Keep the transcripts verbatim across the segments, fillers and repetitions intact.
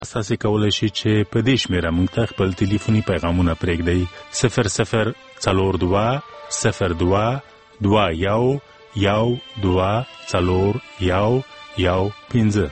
تاسو کولای شئ چې په دې شمیره موږ ته خپل ټلیفوني پیغامونه پرېږدئ صفر صفر څلور دوه صفر دوه دوه یو یو دوه څلور یو یو پنځه.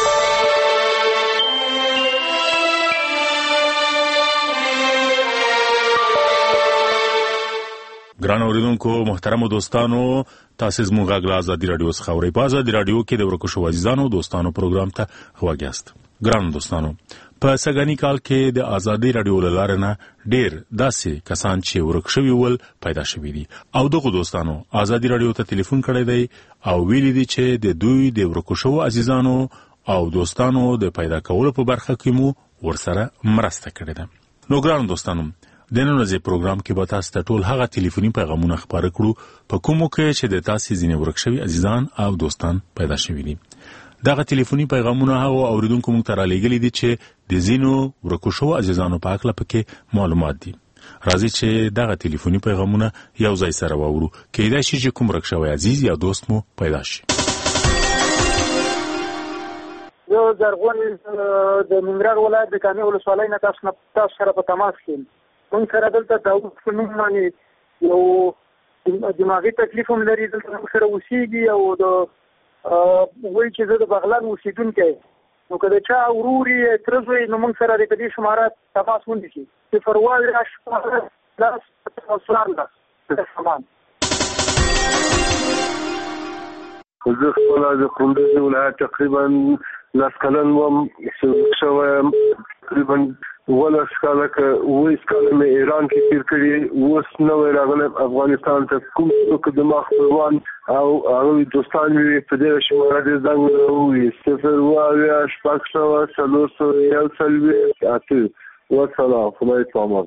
ګران اوریدونکو محترم دوستانو تاسو زموږ غږ آزادي رادیو څخه اورئ. په آزادي رادیو کې د ورکو شو عزیزانو دوستانو پروګرام ته غواګیاست. ګران دوستانو په سګانی کال کې د آزادي رادیو لاره نه ډیر داسې کسان چې ورک شوي ول پیدا شوي دي او دغه دوستانو آزادي رادیو ته ټلیفون کړی دی او ویلي دي چې د دوی د ورکو شو عزیزانو او دوستانو د پیدا کولو په برخه کې مو ورسره مرسته کړې ده. نو ګران دوستانو د نن ورځې پروګرام کې به تاسو ته ټول هغه ټلیفوني پیغامونه خبرې کړو په کومو کې چې د تاسو ځینې ورک شوي عزیزان او دوستان پیدا شوي دي. دغه ټلیفوني پیغامونه هغه اوریدونکو موږ ته را لېږلي دي چې د ځینو ورکو شوو عزیزانو په هکله پکې معلومات دي. راځئ چې دغه ټلیفوني پیغامونه یو ځای سره واورو. کېدای شي چې کوم ورک شوی عزیز یا دوست مو پیدا شي. زه زرغون د ننګرهار ولایت د کامې ولسوالۍ نه تاسو نه تاسو سره په تماس کې یم. موږ سره دلته داود په نوم باندې یو دماغي تکلیف هم لري، دلته موږ سره اوسېږي او د وایي چې زه د بغلان اوسېدونکی نو که د چا ورور یې تره زوی نو موږ سره د په دې شماره تماس ونیسي صفر اووه اویا شپاړس لس څوارلس سامان. زه خپله د کندوز ولایت تقریبا لس کلن وم شوی یم، تقریبا ولس کاله که اوویس کاله مې ایران کې تېر کړي، اوس نوی راغلی افغانستان ته. کوم څوک زما خپلوان او هغوی دوستان وي په دې شماره دې زنګ ووهي صفر اووه اویا شپږ سوه څلور سوه یو څلوېښت اته. والسلام، خدای پامان.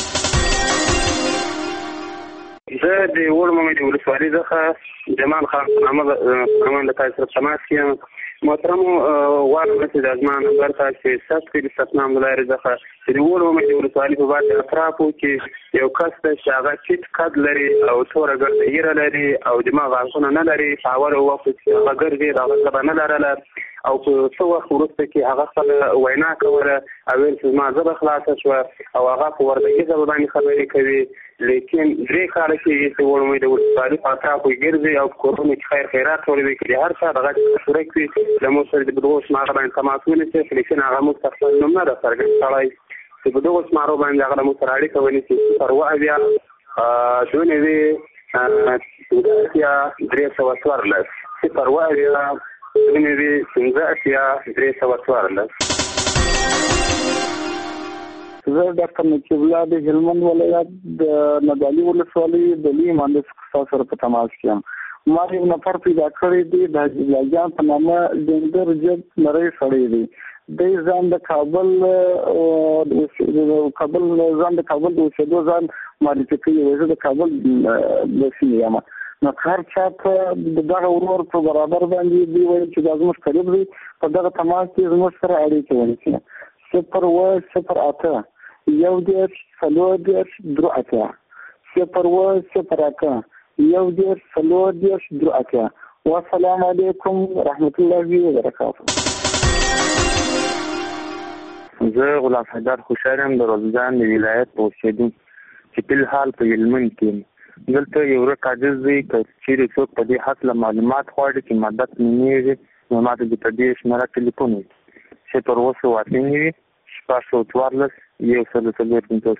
زه د وړمو د ولسوالۍ څخه جمال خان نامه نامه له تاسو سره تماس کې یم. محترمو غواړم چې د زما نمبر تاسو ثبت کړئ د ثبت نام له لارې څخه چې د وړمو د ولسوالۍ په بعد اطرافو کې یو کس دی چې هغه ټیټ قد لري او توره ګرده ایره لري او دماغ غاښونه نه لري. په اوله وخت کې هغه ګرځي هغه ژبه نه لرله او په څه وخت وروسته کې هغه خپله وینا کوله او ویل چې زما ژبه خلاصه شوه او هغه په وردګي ژبه باندې خبرې کوي. لیکن درې کاله کېږي چې وړمو د ولسوالۍ په اطرافو کې ګرځي او په کورونو کې خیر خیرات ټولوي کړي. هر چا دغه شورک وي له موږ سره د دغو شماره باندې تماس ونیسي، لیکن هغه موږ ته خپل نوم نه راڅرګند کړی چې په دغو شمارو باندې هغه له موږ سره اړیکه ونیسي. صفر اووه اویا دوه نوي پنځه اتیا درې سوه څوارلس صفر اووه اویا دوه نوي پنځه اتیا درې سوه څوارلس. زه ډاکټر نقیب الله د هلمند ولایت د نادعلي ولسوالۍ د لوی مهندس تاسو سره په تماس کې یم. ما یو نفر پیدا کړی دی د حاجي الله جان په نامه ډنګر جګ نری سړی دی. دی ځان د کابل کابل ځان د کابل د اوسېدو ځان معرفي کوي. زه د کابل د سیمې یم. نو هر چا ته د دغه ورور په برابر باندې دی وایي چې دا زموږ قریب دی په دغه تماس کې زموږ سره اړیکې ونیسي. صفر اووه صفر اته یو دېرش څلور دېرش درې اتیا صفر اووه صفر اته یو دېرش څلور دېرش درې اتیا. والسلام علیکم ورحمت الله وبرکاته. زه غلام حیدر خوشحال یم د روزګان د ولایت په اوسېدونکی چې فلحال په هلمند کې یم. دلته یو ورک عاجز دی که چېرې څوک په دې هکله معلومات غواړي چې مدد نومېږي نو ما ته د په دې شمېره ټلیفون وکړي صفر اووه سوه اته نوي شپږ سوه څوارلس یو سل څلور پنځوس.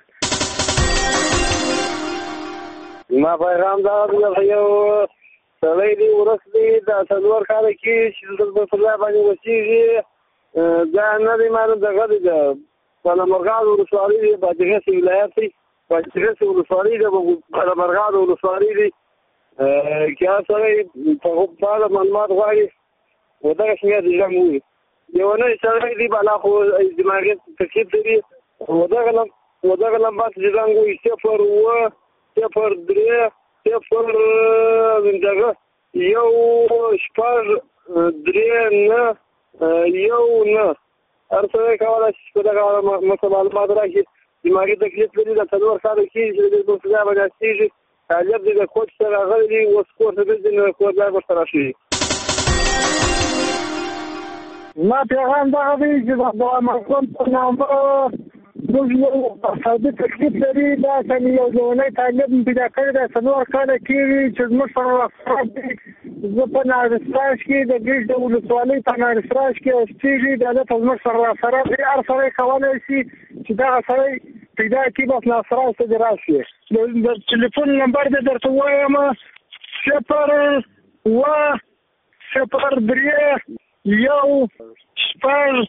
زما پیغام دا دی یو سړی دی ورس دی دا څلور کاله کېږي چې دلته په الله باندې اوسېږي. دا نه دی معلوم دغه دی د قلمرغان ولسوالۍ دی بادغیس ولایت دی بادغیس ولسوالۍ دی قلمرغان ولسوالۍ دی. که هغه سړی په اړه معلومات غواړي نو دغه شمېر د ژوند ووایي. یو نوی سړی دی بالا خو دماغي تکلیف لري ودغه نمبر چې ژوند ووایي صفر اووه صفر درې صفر دغه یو شپږ درې نه یو نه. هر سړی کولی شي چې په دغه معلومات راکړي. دماغي تکلیف لري د څلور کاله کېږي چې د دې په ځای باندې استېږي. طالب دی د کوچ سره راغلی دی اوس کور ته ګرځي نو کور ځای ورته راشي. ما پیغام دغه دی چې د افغانستان په نامه موږ یو سعودي تکلیف لري دا چې یو ځواني طالب پیدا کړی دی څلور کاله کېږي چې زموږ سره راخراب دي زه په نارسراج کې د ګیش د ولسوالۍ په نارسراج کې اوسېږي دا دلته زموږ سره راخراب دي هر سړی کولی شي چې دغه سړی پیدا کړي بس نارسراج ته دې راشي د ټلیفون نمبر دې درته ووایم صفر اوه صفر درې یو شپږ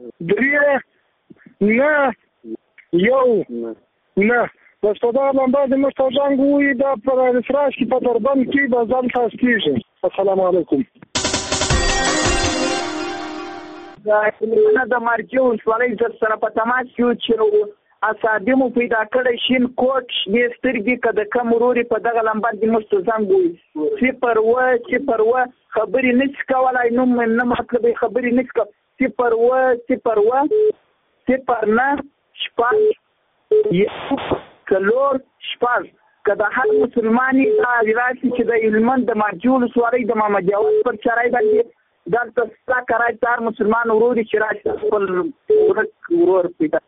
درې نه یو نه بس په دغه نمبر دې موږ ته زنګ ووایي دا په نارسراج کې په دربند کې به ځان تاسو کېږي السلام علیکم دا کلیمونه د مرکې ولسوالۍ در سره په تماس کې چې اصابي مو پیدا کړی شین کوټ دې سترګې که د کم ورورې په دغه لمبر دې موږ ته زنګ ووایي صفر اوه صفر اوه خبرې نه شي کولی نوم نه مطلب یې خبرې نه شي کولی صفر اوه صفر اوه صفر نه شپږ یو څلور شپږ که د هر مسلمان یې راشي چې د هلمند د مرکې ولسوالۍ د محمد جواد پر چارۍ باندې دلته ستا کرای ته هر مسلمان ورور چې راشي خپل ورک ورور پیدا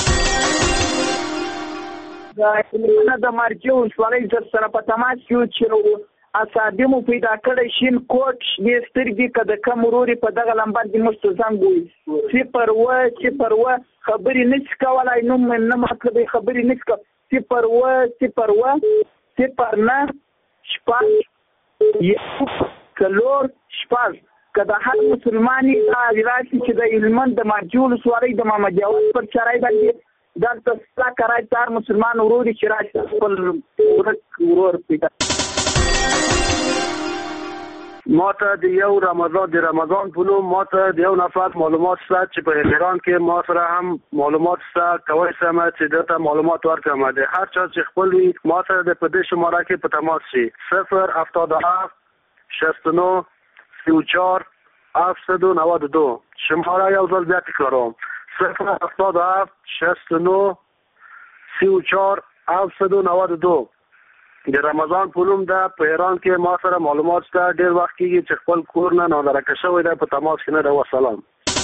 دا کلیمونه د مرکې ولسوالۍ در سره په تماس کې چې اصابي مو پیدا کړی شین کوټ دې سترګې که د کم ورورې په دغه لمبر دې موږ ته زنګ ووایي صفر اوه صفر اوه خبرې نه شي کولی نوم نه مطلب یې خبرې نه شي کولی صفر اوه صفر اوه صفر نه شپږ یو څلور شپږ که د هر مسلمان یې راشي چې د هلمند د مرکې ولسوالۍ د محمد جواد پر چارۍ باندې دلته ستا کرای ته هر مسلمان ورور چې راشي خپل ورک ورور پیدا ما ته د یو رمضان د رمضان په نوم ما ته د یو نفر معلومات شته چې په ایران کې ما سره هم معلومات شته کولی شم چې دلته معلومات ورکړم د هر چا چې خپل وي ما ته د په دې شماره کې په تماس شي صفر هفتاد و هفت شصت و نه سی و چهار هفتصد و نود و دو شماره یو ځل بیا تکراروم صفر هفتاد و هفت شصت و نه سی و چهار هفتصد و نود و دو د رمضان په نوم ده په ایران کې ما سره معلومات شته ډېر وخت کېږي چې خپل کور نه نادرکه شوی دی په تماس کې نه ده وسلام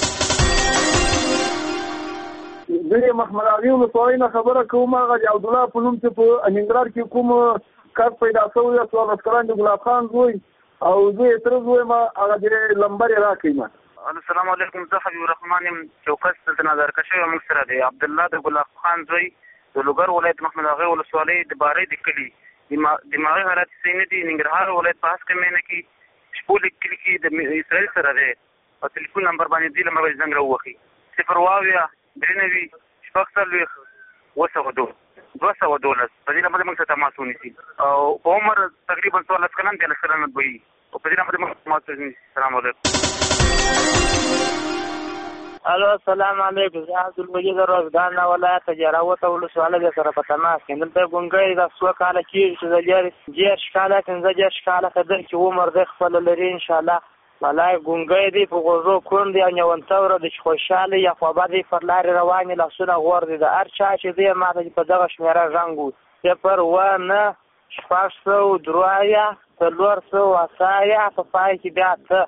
زه محمد علي ولسوالۍ نه خبره کوم هغه د عبدالله په نوم چې په ننګرهار کې کوم کس پیدا شوی دی څوارلس کلن د ګلاب خان زوی او زه یې تره زویم هغه د لمبر یې راکړئ ما السلام علیکم زه حبیب الرحمن یم چوکس دلته نادرکه شوی موږ سره دی عبدالله د ګلاب خان زوی د لوګر ولایت محمد اغا ولسوالۍ د بارۍ د کلي دماغي حالات صحیح نه دي ننګرهار ولایت په هسکه مینه کې شپول کلي کې د اسرائیل سره دی او تلیفون نمبر باندې دې لمبر باندې زنګ راووخي صفر واویا درې نوي شپږ څلوېښت اووه سوه دوه دوه سوه دولس په دې نمبر موږ سره تماس ونیسي او په عمر تقریبا څوارلس کلن دیارلس کلن به وي او په دې نمبر موږ تماس ونیسي السلام علیکم الو السلام علیکم زه عبدالمجید روزګان ولایت جراوته ولسوالۍ سره په تماس کې دلته ګونګی دا څو کاله کېږي چې د دېرش کاله پنځه دېرش کاله قدر چې عمر دی خپله لري انشاءالله والله ګونګی دی په غوږو کوڼ دی او نیونتوره دی چې خوشحاله یا خوابه دی پر لارې روانې لاسونه غور دی د هر چا چې دی ما ته په دغه شمېره غږ و صفر اووه نه شپږ سوه درې اویا څلور سوه اته اویا په پای کې بیا ته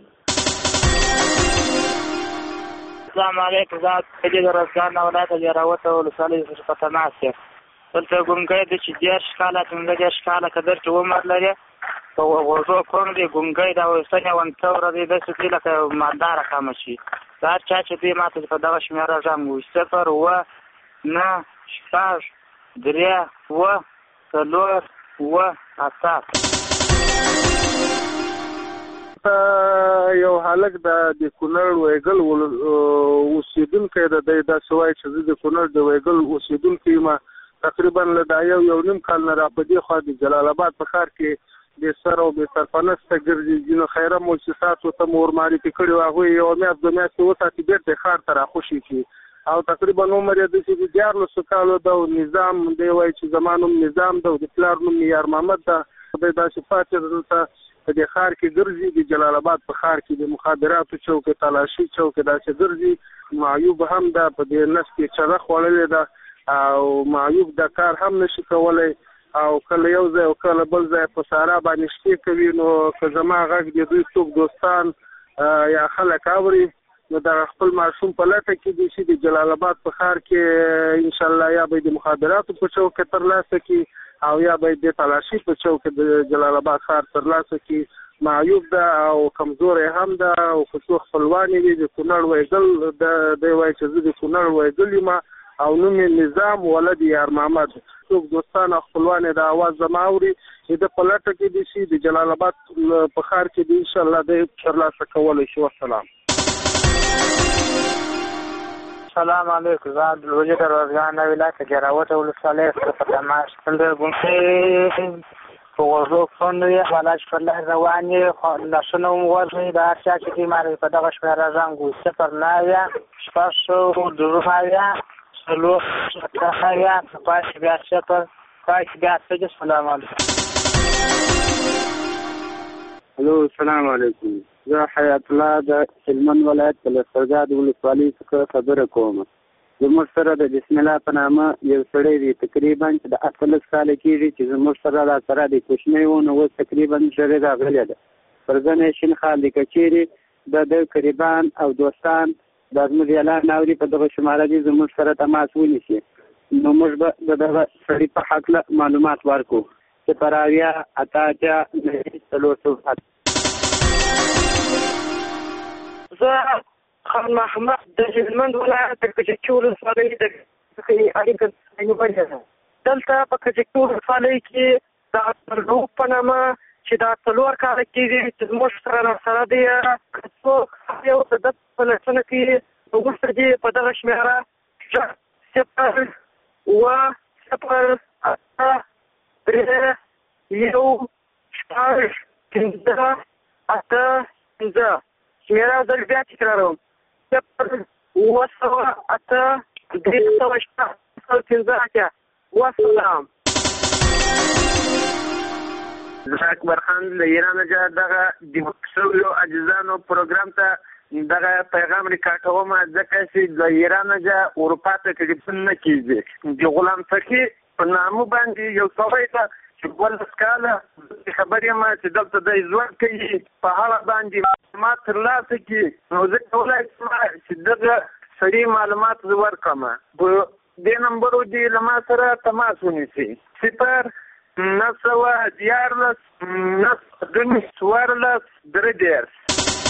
السلام علیکم زه عبدالمجید روزګان ولایت جراوته ولسوالۍ سره په تماس یم دلته ګونګی دی چې دېرش کاله پنځه دېرش کاله قدر چې عمر لري په غوږو کوڼ دی ګونګی دی او څه نیونتوره دی داسې دی لکه مالداره کمه شي د هر چا چې دی ما ته په دغه شمېره غږ وي صفر اووه نه شپږ درې اووه څلور اووه اته یو هلک د کونړ ویګل اوسېدونکی د دی داسې وایي چې زه د کونړ د ویګل اوسېدونکی یم تقریبا له دا یو یو نیم کال نه را په دې خوا د جلال آباد په ښار کې بې سر او بې سرپنسته ګرځي ځینو خیره مؤسساتو ته مو ورمعرفي کړي وو هغوی یوه میاشت دوه میاشتې وساتي بېرته یې ښار ته راخوشي کړي او تقریبا عمر یې داسې د دیارلسو کالو ده او نظام دی وایي چې زما نوم نظام ده او د پلار نوم یار محمد ده دی داسې پاتې دلته په دې ښار کې ګرځي د جلال آباد په ښار کې د مخابراتو چوک تلاشي چوک داسې ګرځي معیوب هم ده په دې نس کې چغه خوړلې ده او معیوب دا کار هم نشي کولی او کله یو ځای او کله بل ځای په سارا باندې شتې کوي نو که زما غږ د دوی څوک دوستان یا خلک اوري نو د خپل ماشوم په لټه کې دي چې د جلال آباد په ښار کې ان شاء الله یا به د مخابراتو په چوک کې ترلاسه کړي او یا به د تلاشي په چوک کې د جلال آباد ښار ترلاسه کړي. معیوب ده او کمزورې هم ده او خصوص خپلوانې دي د کونړ ویګل د دی وایي چې زه د کونړ ویګل یم او نوم یې نظام ولد یار محمد. څوک دوستان او خپلوانې د اواز زما اوري د په لټه کې دي چې د جلال آباد په ښار کې دي ان شاء الله د ترلاسه کولی شي. والسلام. السلام علیکم. زه عبدالوجید روزګان ولایت جراوت ولسوالۍ څخه تماس کندر ګونکې په غوږو کښوندوي حوالاج پر لار روان یې لاسونه مو وځي د هر چا چې دې ماري په دغه شمېره زنګ وي صفر نهه شپږ سوه درې اویا څلور اته اویا پنځه بیا صفر پنځه بیا څلور. السلام علیکم. الو السلام علیکم. زه حیات الله د هلمند ولایت په لښکرګاه د ولسوالۍ څخه خبره کوم. زموږ سره د بسم الله په نامه یو سړی دی تقریبا چې د اتلس کاله کېږي چې زموږ سره را سره دی کوچنی و نو اوس تقریبا ژړې راغلی ده. پر ځنې شین خال دی که چیرې د د قریبان او دوستان د زموږ اعلان اوري په دغه شماره دي زموږ سره تماس ونیسي نو موږ به د دغه سړي په هکله معلومات ورکړو. صفر اویا اته اته نهه څلور څلور. زه خان محمد د هلمند ولایت د کجکي ولسوالۍ د اړیکه نیولې ده. دلته په کجکي ولسوالۍ کې د اتلرو په نامه چې دا څلور کاله کېږي چې زموږ سره راسره دی که څوک یو د ده په لټونه کې وروسته دي په دغه شمېره صفر اوه صفر اته درې یو شپږ پنځه اته پنځه شمېره زه بیا تکراروم صفر اوه سوه اته درې سوه شپږ پنځه اتیا. والسلام. زه اکبر خان له ایران څخه دغه د شویو اجزانو پروګرام ته دغه پیغام ریکارډوم ځکه چې د ایران څخه اروپا ته ټلیفون نه کېږي. د غلام فقی په نامه باندې یو سړی ته چې ولس کاله خبرې یم چې دلته د ژوند کوي په هغه باندې معلومات ترلاسه کړي نو زه کولی شم چې دغه سړي معلومات زه ورکړم. په دې نمبرو دې له ما سره تماس ونیسي صفر نهه سوه دیارلس نهه دوه څوارلس درې دېرش.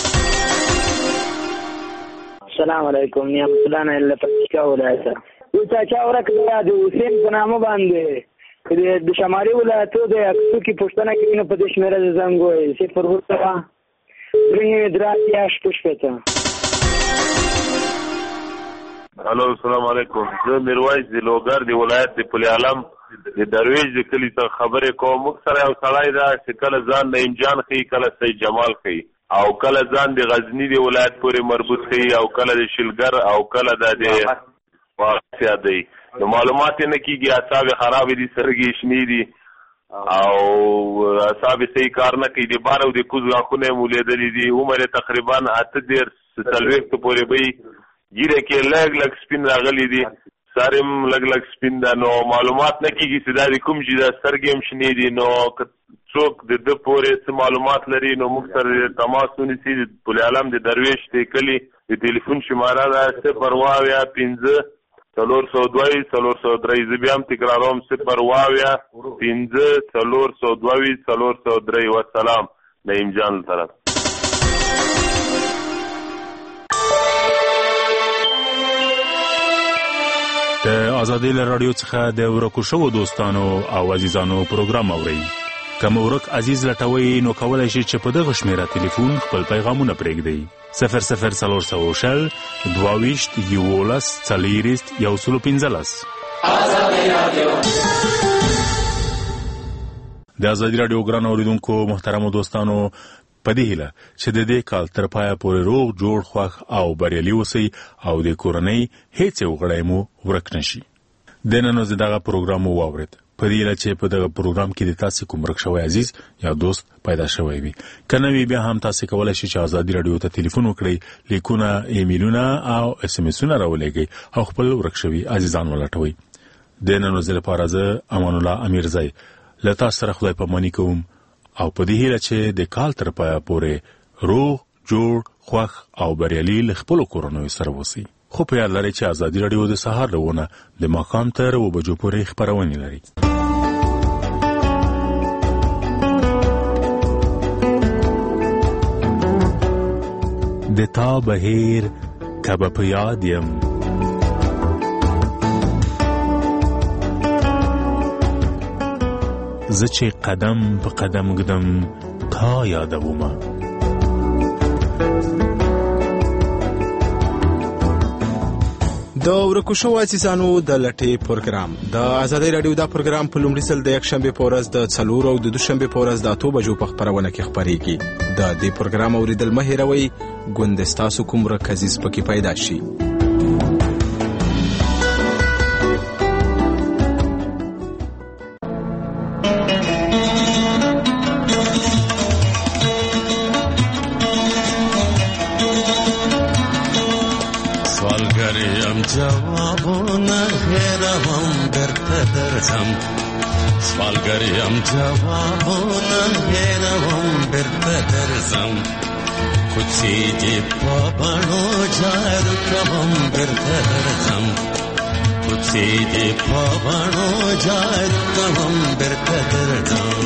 السلام علیکم. نعمت الله نه له پکتیکا ولایت اوس چا ورکړه د حسین په نامه باندې د شمالي ولایتو د اکسو کې پوښتنه کوي نو په دې شمېره د زنګ وایي صفر اوه سوه درې نوي درې اتیا شپږ شپېته. الو السلام علیکم. زه میرویس د لوګر د ولایت د پل عالم د درویش د کلي څخه خبرې کوم. موږ سره یو سړی ده چې کله ځان نعیم جان ښیي کله سید جمال ښیي او کله ځان د غزني د ولایت پورې مربوط ښیي او کله د شلګر او کله د واقعیا دی. نو معلومات نه کېږي. اعصاب خراب دي سرګې شنې دي او اعصاب صحیح کار نه کوي. د بار او د کوز غاښونه یې مو لیدلي دي. عمر یې تقریبا اته دېرش څلوېښتو پورې به وي. ږیره کې لږ لږ سپین راغلی دي سر یې هم لږ لږ سپین ده. نو معلومات نه کېږي چې دا د کوم شي ده. سترګې هم شنې دي. نو که څوک د ده پورې څه معلومات لري نو موږ سره تماس ونیسي. د پل عالم د درویش د کلي د ټلیفون شماره ده صفر اوه اویا پنځه څلور سوه دوه څلور سوه درې. زه بیا هم تکراروم صفر اوه اویا پنځه څلور سوه دوه څلور سوه درې. والسلام. نعیم جان له طرف. د ازادۍ له راډیو څخه د ورکو شوو دوستانو او عزیزانو پروګرام اورئ. که مو ورک عزیز لټوئ نو کولی شئ چې په دغه شمېره تلیفون خپل پیغامونه پرېږدئ. صفر صفر څلور سوه شل دوه ویشت یولس څلېرویشت یو سلو پنځلس. د ازادي راډیو ګرانو اورېدونکو محترمو دوستانو په دې هیله چې د دې کال تر پایه پورې روغ جوړ خوښ او بریالي اوسئ او د کورنۍ هیڅ یو غړی مو ورک نشي. د نن ورځې دغه پروګرام مو واورېد. په دې هیله چې په دغه پروګرام کې د تاسې کوم ورک شوی عزیز یا دوست پیدا شوی وي. که نه وي بیا هم تاسې کولی شئ چې ازادي راډیو ته تلیفون وکړئ، لیکونه، ایمیلونه او اس ام اسونه راولېږئ او خپل ورک شوي عزیزان ولټوئ. د نن ورځې لپاره زه امان الله امیرزی له تاسو سره خدای پاماني کوم او په دې هیله چې د کال تر پایه پورې روغ جوړ خوښ او بریالي له خپلو کورنیو سره اوسئ. خو په یاد لرئ چې ازادي راډیو د سهار له اووه د ماښام تر اووه بجو پورې خپرونې لري. د تا بهیر که به په یاد یم، زه چې قدم په قدم ږدم تا یادومه. د ورکو شوو عزیزانو د لټې پروګرام د ازادي راډیو دا پروګرام په لومړي ځل د یکشنبه په ورځ د څلور او د دوشنبه په ورځ د اته بجو په خپرونه کې خپرېږي. د دې پروګرام اوریدل مه هېروئ، ګوند ستاسو کوم رکزیز پکې پیدا شي. جوابونه هېروم درته درځم، سوالګریم جوابونه هېروم درته درځم، کوڅې دې په بڼو جارو کوم درته درځم، کوڅې دې په بڼو جارو کوم درته درځم.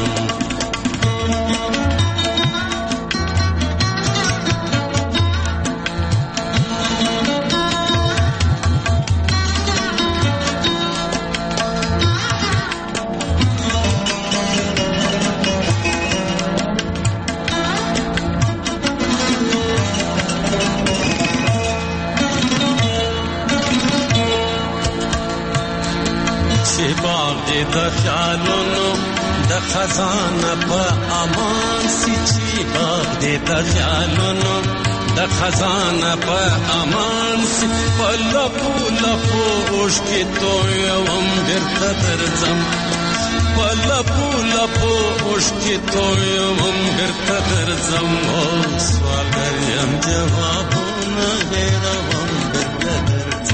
د خیالونو د خزانه په امان سي، چې باغ دې د خیالونو د خزانه په امان سي، په لپو لپو اوښکې تویوم بیرته درځم، په لپو لپو اوښکې تویوم بیرته درځم. او سوالګر یم جوابونه هېروم بیرته درځم.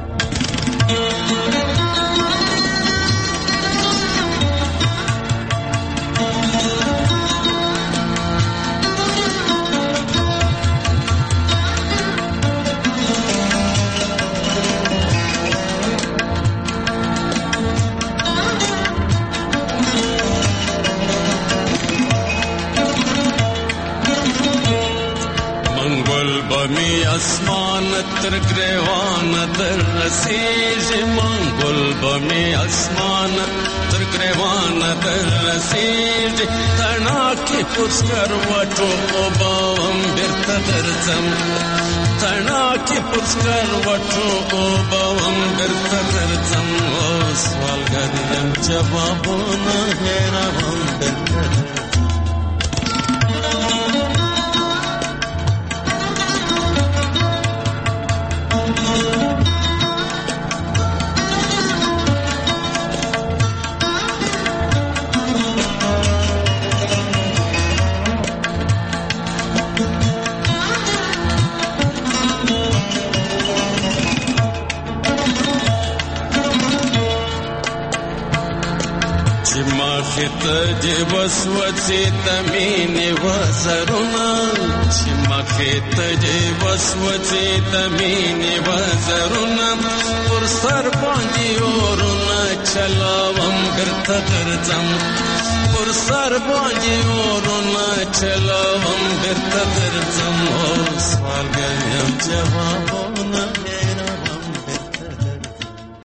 بمی اسمان تر گریوان در رسیږي، منګل بمی اسمان تر گریوان در رسیږي، تڼاکې پسکر وټو اوبوم بیرته درځم، تڼاکې پسکر وټو اوبوم بیرته درځم. او سوالګر یم جوابونه هېروم بیرته درځم. ته وسوسې د مینې وزرونه، چې مخې ته دې وسوسې د مینې وزرونه، پر سر باندې اورونه چلاوم بیرته درځم، پر سر باندې اورونه چلاوم بیرته درځم. او سوالګر یم جوابونه